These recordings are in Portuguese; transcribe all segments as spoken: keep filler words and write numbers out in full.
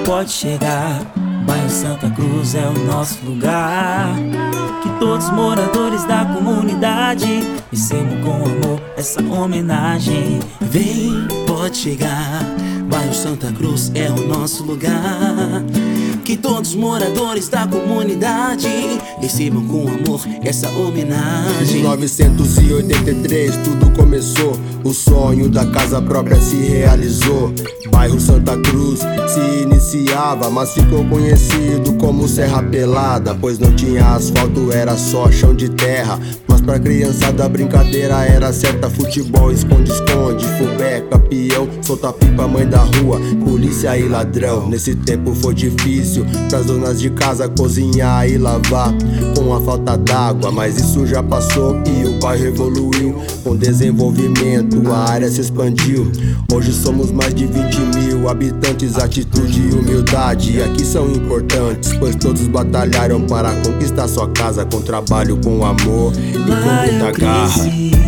pode chegar. Bairro Santa Cruz é o nosso lugar. Que todos os moradores da comunidade recebam com amor essa homenagem. Vem, pode chegar. Bairro Santa Cruz é o nosso lugar. Que todos os moradores da comunidade recebam com amor essa homenagem. Em mil novecentos e oitenta e três tudo começou, o sonho da casa própria se realizou. Bairro Santa Cruz se iniciava, mas ficou conhecido como Serra Pelada, pois não tinha asfalto, era só chão de terra. Mas pra criançada a brincadeira era certa: futebol, esconde-esconde, fubeca, peão, solta pipa, mãe da rua, polícia e ladrão. Nesse tempo foi difícil pras donas de casa cozinhar e lavar com a falta d'água, mas isso já passou e o bairro evoluiu. Com desenvolvimento a área se expandiu. Hoje somos mais de vinte mil habitantes. Atitude e humildade aqui são importantes, pois todos batalharam para conquistar sua casa com trabalho, com amor e com muita garra.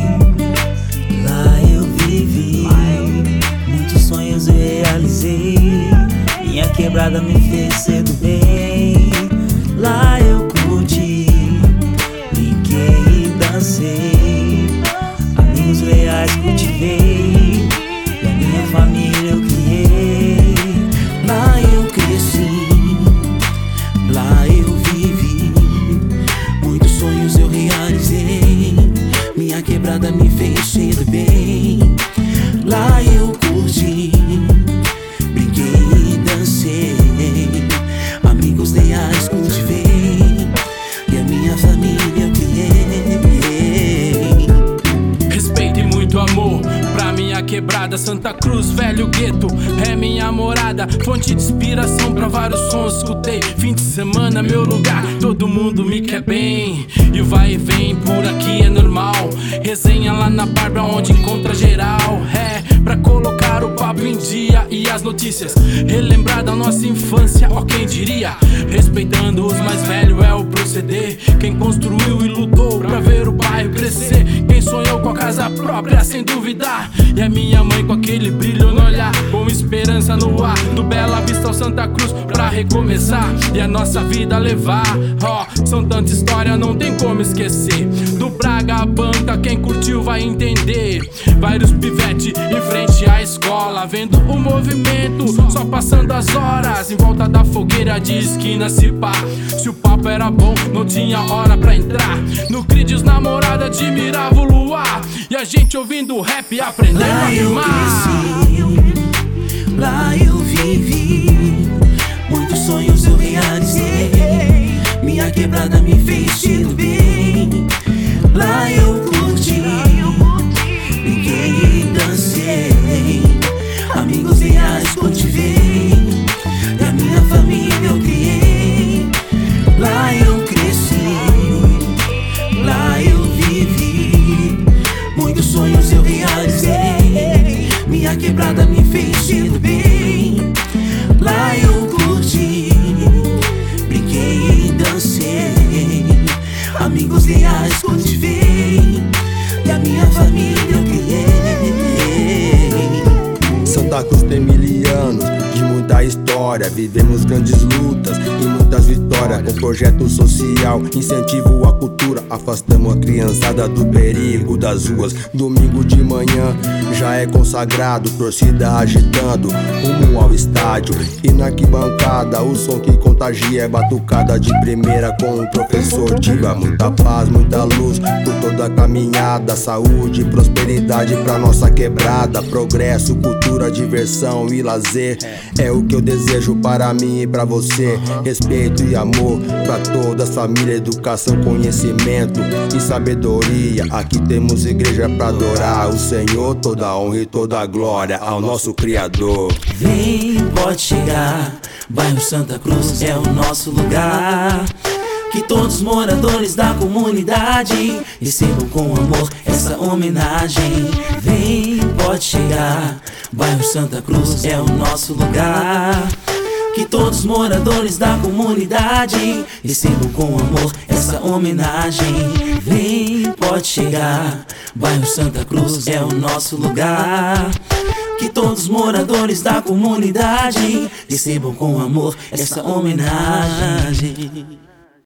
Lá eu vivi, muitos sonhos eu realizei. Minha quebrada me fez ser do bem. Lá eu curti, brinquei e dancei. Amigos leais cultivei, e a minha família eu criei. Lá eu cresci, lá eu vivi, muitos sonhos eu realizei. Minha quebrada me fez ser do bem. Lá eu curti, brinquei e dancei. Amigos leais cultivei, e a minha família eu criei. Respeito e muito amor pra minha quebrada. Santa Cruz, velho gueto, é minha morada. Fonte de inspiração pra vários sons escutei. Fim de semana, meu lugar, todo mundo me quer bem. E o vai e vem por aqui é normal. Resenha lá na Bárbara onde encontra geral. É, pra colocar o papo em dia e as notícias, relembrar da nossa infância, ó quem diria. Respeitando os mais velhos é o proceder. Quem construiu e lutou pra ver o bairro crescer. Quem sonhou com a casa própria sem duvidar. E a minha mãe com aquele brilho no olhar, com esperança no ar. Do Bela Vista ao Santa Cruz pra recomeçar e a nossa vida levar. Ó, oh, são tanta história, não tem como esquecer. Do Braga à Banca, quem curtiu vai entender. Vários pivete em frente à escola, vendo o movimento, só passando as horas em volta da fogueira de esquina se pá. Se o papo era bom, não tinha hora pra entrar. No grid os namorados admiravam o luar, e a gente ouvindo rap aprendendo a rimar. Lá eu vivi, muitos sonhos eu realizei. Minha quebrada me fez ser do bem. Lá eu curti, brinquei e dancei. Amigos reais cultivei, e a minha família eu criei. Lá eu cresci, lá eu vivi, muitos sonhos eu realizei. Minha quebrada me fez ser do bem. Lá eu curti, brinquei e dancei. Amigos reais cultivei, e a minha família eu criei. Santa Cruz tem mil anos de muita história. Vivemos grandes lutas e muitas vitórias. Com projeto social, incentivo à cultura. Afastamos a criançada do perigo das ruas. Domingo de manhã já é consagrado, torcida agitando rumo ao estádio. E na arquibancada o som que contagia é batucada de primeira com o professor Diga. Muita paz, muita luz por toda a caminhada. Saúde e prosperidade pra nossa quebrada. Progresso, cultura, diversão e lazer é o que eu desejo para mim e pra você. Respeito e amor pra todas as famílias. Educação, conhecimento e sabedoria. Aqui temos igreja pra adorar o Senhor. Toda a honra e toda a glória ao nosso Criador. Vem, pode chegar. Bairro Santa Cruz é o nosso lugar. Que todos os moradores da comunidade recebam com amor essa homenagem. Vem, pode chegar. Bairro Santa Cruz é o nosso lugar. Que todos os moradores da comunidade recebam com amor essa homenagem. Vem, pode chegar. Bairro Santa Cruz é o nosso lugar. Que todos os moradores da comunidade recebam com amor essa homenagem.